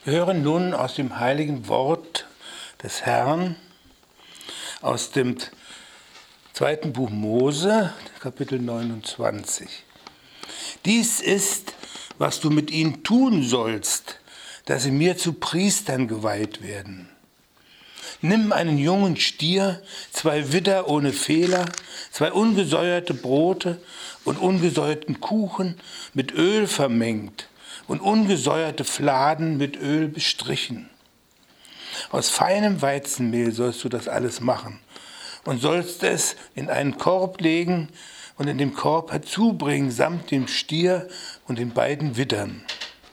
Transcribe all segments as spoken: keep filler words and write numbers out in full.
Wir hören nun aus dem heiligen Wort des Herrn, aus dem zweiten Buch Mose, Kapitel neunundzwanzig. Dies ist, was du mit ihnen tun sollst, dass sie mir zu Priestern geweiht werden. Nimm einen jungen Stier, zwei Widder ohne Fehler, zwei ungesäuerte Brote und ungesäuerten Kuchen mit Öl vermengt und ungesäuerte Fladen mit Öl bestrichen. Aus feinem Weizenmehl sollst du das alles machen und sollst es in einen Korb legen und in dem Korb herzubringen samt dem Stier und den beiden Widdern.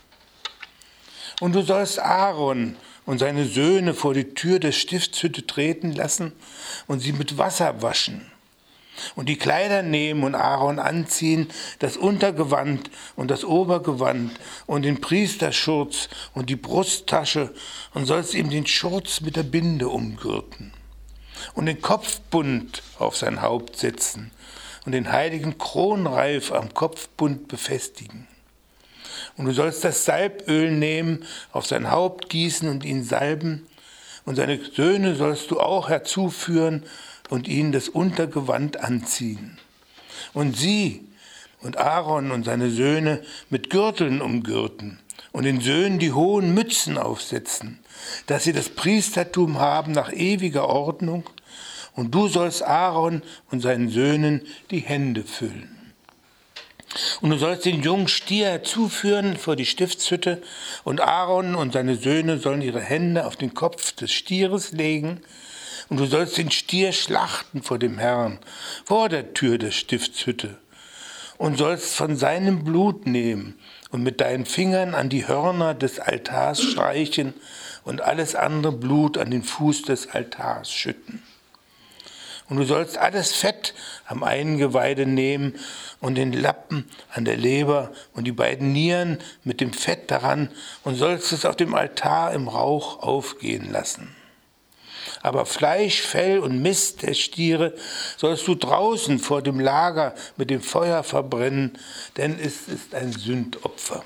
Und du sollst Aaron und seine Söhne vor die Tür der Stiftshütte treten lassen und sie mit Wasser waschen. Und die Kleider nehmen und Aaron anziehen, das Untergewand und das Obergewand und den Priesterschurz und die Brusttasche und sollst ihm den Schurz mit der Binde umgürten und den Kopfbund auf sein Haupt setzen und den heiligen Kronreif am Kopfbund befestigen. Und du sollst das Salböl nehmen, auf sein Haupt gießen und ihn salben, und seine Söhne sollst du auch herzuführen und ihnen das Untergewand anziehen. Und sie und Aaron und seine Söhne mit Gürteln umgürten und den Söhnen die hohen Mützen aufsetzen, dass sie das Priestertum haben nach ewiger Ordnung, und du sollst Aaron und seinen Söhnen die Hände füllen. Und du sollst den jungen Stier herzuführen vor die Stiftshütte, und Aaron und seine Söhne sollen ihre Hände auf den Kopf des Stieres legen, und du sollst den Stier schlachten vor dem Herrn, vor der Tür der Stiftshütte, und sollst von seinem Blut nehmen und mit deinen Fingern an die Hörner des Altars streichen und alles andere Blut an den Fuß des Altars schütten. Und du sollst alles Fett am Eingeweide nehmen und den Lappen an der Leber und die beiden Nieren mit dem Fett daran und sollst es auf dem Altar im Rauch aufgehen lassen. Aber Fleisch, Fell und Mist der Stiere sollst du draußen vor dem Lager mit dem Feuer verbrennen, denn es ist ein Sündopfer.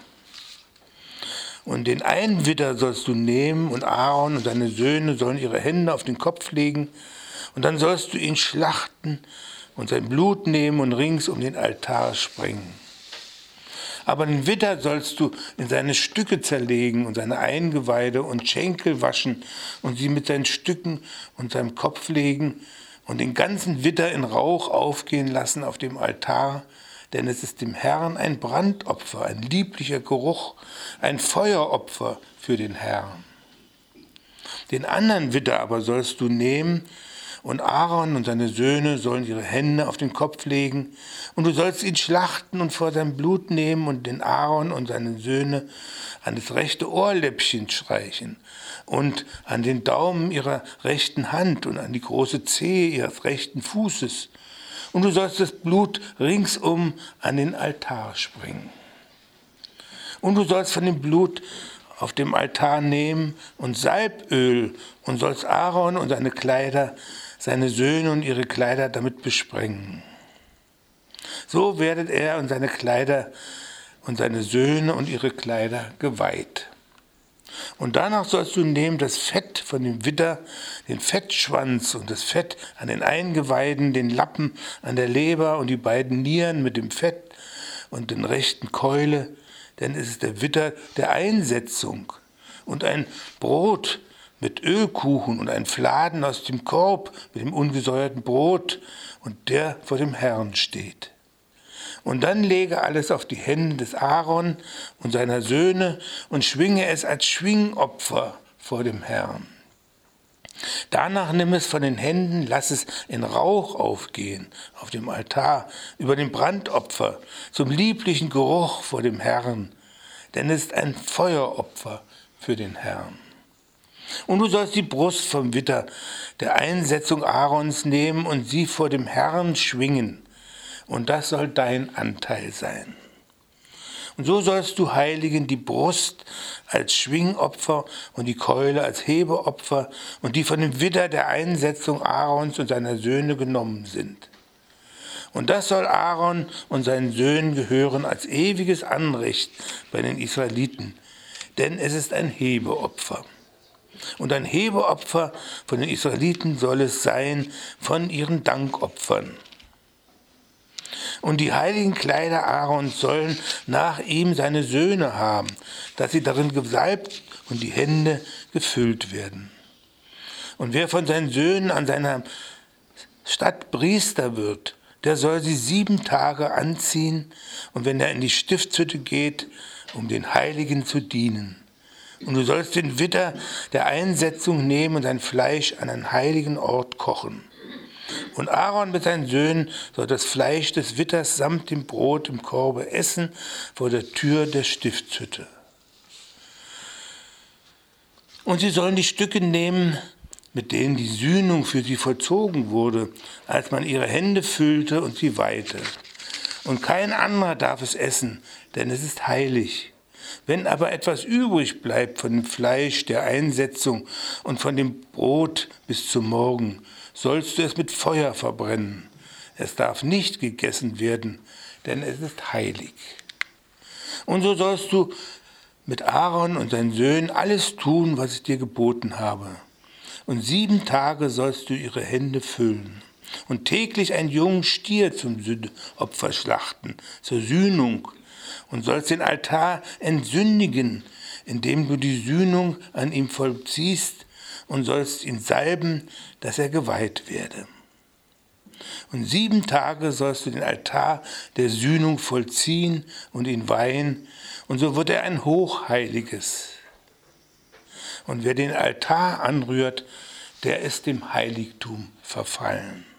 Und den einen Widder sollst du nehmen, und Aaron und seine Söhne sollen ihre Hände auf den Kopf legen, und dann sollst du ihn schlachten und sein Blut nehmen und rings um den Altar sprengen. Aber den Widder sollst du in seine Stücke zerlegen und seine Eingeweide und Schenkel waschen und sie mit seinen Stücken und seinem Kopf legen und den ganzen Widder in Rauch aufgehen lassen auf dem Altar, denn es ist dem Herrn ein Brandopfer, ein lieblicher Geruch, ein Feueropfer für den Herrn. Den anderen Widder aber sollst du nehmen, und Aaron und seine Söhne sollen ihre Hände auf den Kopf legen, und du sollst ihn schlachten und vor sein Blut nehmen und den Aaron und seine Söhne an das rechte Ohrläppchen streichen und an den Daumen ihrer rechten Hand und an die große Zehe ihres rechten Fußes. Und du sollst das Blut ringsum an den Altar springen. Und du sollst von dem Blut auf dem Altar nehmen und Salböl und sollst Aaron und seine Kleider, seine Söhne und ihre Kleider damit besprengen. So werdet er und seine Kleider und seine Söhne und ihre Kleider geweiht. Und danach sollst du nehmen das Fett von dem Widder, den Fettschwanz und das Fett an den Eingeweiden, den Lappen an der Leber und die beiden Nieren mit dem Fett und den rechten Keule, denn es ist der Widder der Einsetzung, und ein Brot mit Ölkuchen und ein Fladen aus dem Korb mit dem ungesäuerten Brot, und der vor dem Herrn steht. Und dann lege alles auf die Hände des Aaron und seiner Söhne und schwinge es als Schwingopfer vor dem Herrn. Danach nimm es von den Händen, lass es in Rauch aufgehen auf dem Altar über dem Brandopfer zum lieblichen Geruch vor dem Herrn, denn es ist ein Feueropfer für den Herrn. Und du sollst die Brust vom Widder der Einsetzung Aarons nehmen und sie vor dem Herrn schwingen, und das soll dein Anteil sein. Und so sollst du heiligen die Brust als Schwingopfer und die Keule als Hebeopfer und die von dem Widder der Einsetzung Aarons und seiner Söhne genommen sind. Und das soll Aaron und seinen Söhnen gehören als ewiges Anrecht bei den Israeliten, denn es ist ein Hebeopfer. Und ein Hebeopfer von den Israeliten soll es sein von ihren Dankopfern. Und die heiligen Kleider Aarons sollen nach ihm seine Söhne haben, dass sie darin gesalbt und die Hände gefüllt werden. Und wer von seinen Söhnen an seiner Stadt Priester wird, der soll sie sieben Tage anziehen, und wenn er in die Stiftshütte geht, um den Heiligen zu dienen. Und du sollst den Widder der Einsetzung nehmen und sein Fleisch an einen heiligen Ort kochen. Und Aaron mit seinen Söhnen soll das Fleisch des Widders samt dem Brot im Korbe essen vor der Tür der Stiftshütte. Und sie sollen die Stücke nehmen, mit denen die Sühnung für sie vollzogen wurde, als man ihre Hände füllte und sie weihte. Und kein anderer darf es essen, denn es ist heilig. Wenn aber etwas übrig bleibt von dem Fleisch der Einsetzung und von dem Brot bis zum Morgen, sollst du es mit Feuer verbrennen. Es darf nicht gegessen werden, denn es ist heilig. Und so sollst du mit Aaron und seinen Söhnen alles tun, was ich dir geboten habe. Und sieben Tage sollst du ihre Hände füllen und täglich einen jungen Stier zum Sündopfer schlachten, zur Sühnung, und sollst den Altar entsündigen, indem du die Sühnung an ihm vollziehst, und sollst ihn salben, dass er geweiht werde. Und sieben Tage sollst du den Altar der Sühnung vollziehen und ihn weihen, und so wird er ein Hochheiliges. Und wer den Altar anrührt, der ist dem Heiligtum verfallen.